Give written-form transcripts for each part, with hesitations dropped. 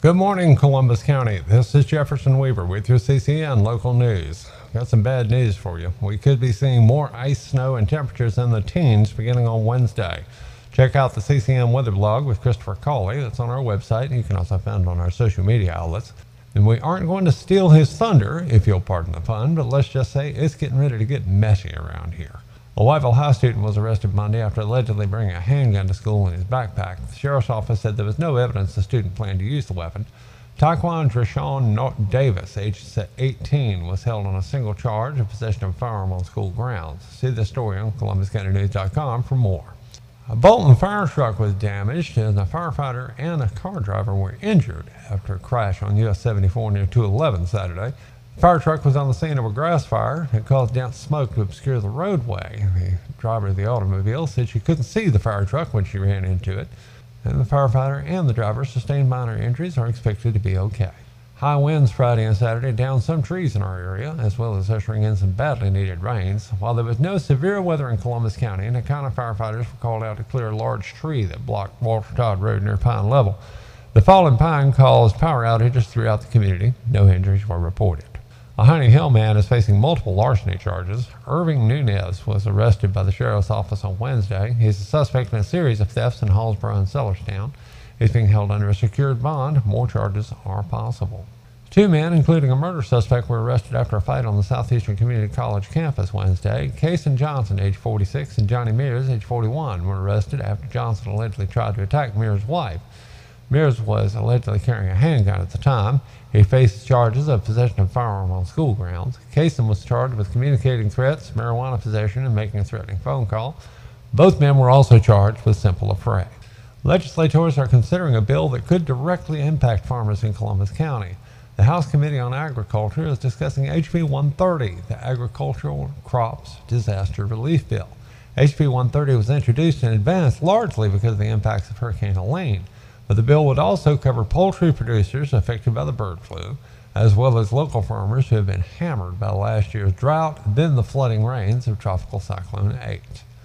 Good morning, Columbus County. This is Jefferson Weaver with your CCN local news. Got some bad news for you. We could be seeing more ice, snow, and temperatures in the teens beginning on Wednesday. Check out the CCN weather blog with Christopher Cawley. That's on our website, and you can also find it on our social media outlets. And we aren't going to steal his thunder, if you'll pardon the pun, but let's just say it's getting ready to get messy around here. A Whiteville High student was arrested Monday after allegedly bringing a handgun to school in his backpack. The sheriff's office said there was no evidence the student planned to use the weapon. Taekwon Drashawn Davis, age 18, was held on a single charge of possession of a firearm on school grounds. See the story on ColumbusCountyNews.com for more. A Bolton fire truck was damaged, and a firefighter and a car driver were injured after a crash on US 74 near 211 Saturday. The fire truck was on the scene of a grass fire. It caused dense smoke to obscure the roadway. The driver of the automobile said she couldn't see the fire truck when she ran into it, and the firefighter and the driver sustained minor injuries, are expected to be okay. High winds Friday and Saturday downed some trees in our area, as well as ushering in some badly needed rains. While there was no severe weather in Columbus County, Nakana firefighters were called out to clear a large tree that blocked Walter Todd Road near Pine Level. The fallen pine caused power outages throughout the community. No injuries were reported. A Honey Hill man is facing multiple larceny charges. Irving Nunez was arrested by the sheriff's office on Wednesday. He's a suspect in a series of thefts in Hallsborough and Sellerstown. He's being held under a secured bond. More charges are possible. Two men, including a murder suspect, were arrested after a fight on the Southeastern Community College campus Wednesday. Kason Johnson, age 46, and Johnny Mears, age 41, were arrested after Johnson allegedly tried to attack Mears' wife. Mears was allegedly carrying a handgun at the time. He faced charges of possession of a firearm on school grounds. Kason was charged with communicating threats, marijuana possession, and making a threatening phone call. Both men were also charged with simple affray. Legislators are considering a bill that could directly impact farmers in Columbus County. The House Committee on Agriculture is discussing HB 130, the Agricultural Crops Disaster Relief Bill. HB 130 was introduced in advance largely because of the impacts of Hurricane Helene. But the bill would also cover poultry producers affected by the bird flu, as well as local farmers who have been hammered by last year's drought and then the flooding rains of Tropical Cyclone 8.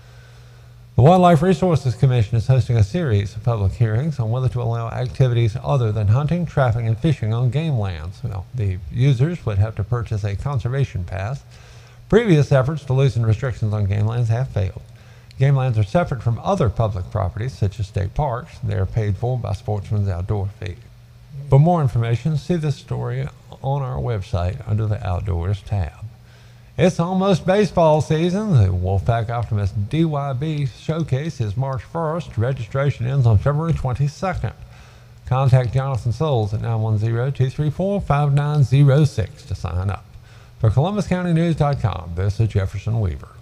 The Wildlife Resources Commission is hosting a series of public hearings on whether to allow activities other than hunting, trapping, and fishing on game lands. Well, the users would have to purchase a conservation pass. Previous efforts to loosen restrictions on game lands have failed. Game lands are separate from other public properties, such as state parks. They are paid for by Sportsman's Outdoor Fee. For more information, see this story on our website under the Outdoors tab. It's almost baseball season. The Wolfpack Optimist DYB Showcase is March 1st. Registration ends on February 22nd. Contact Jonathan Souls at 910-234-5906 to sign up. For ColumbusCountyNews.com, this is Jefferson Weaver.